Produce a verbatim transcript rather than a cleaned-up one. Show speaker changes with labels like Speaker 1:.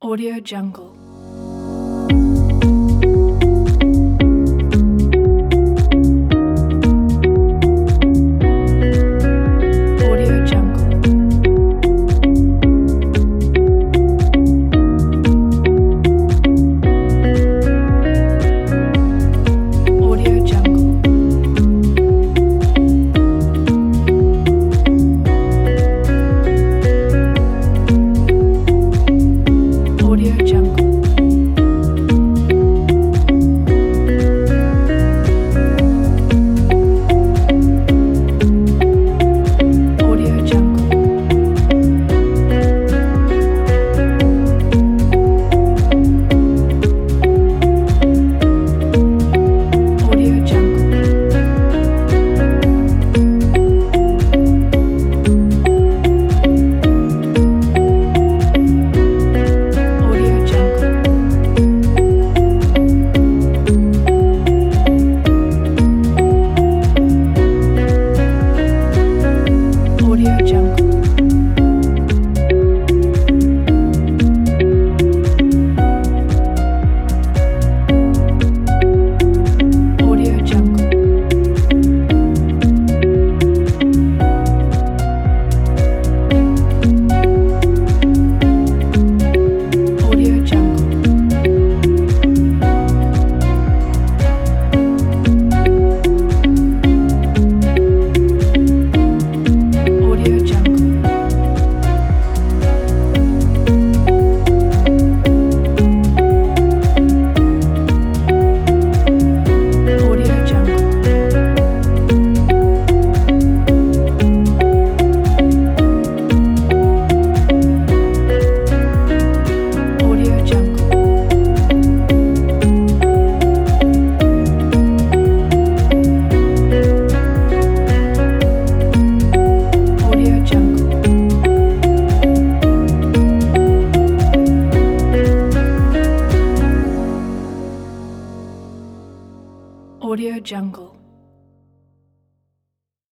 Speaker 1: Audio Jungle. Audio Jungle. Audio Jungle. Audio Jungle. Audio Jungle. Audio Jungle. Audio Jungle. Audio Jungle. Audio Jungle. Audio Jungle. Audio Jungle. Audio Jungle. Audio Jungle. Audio Jungle. Audio Jungle.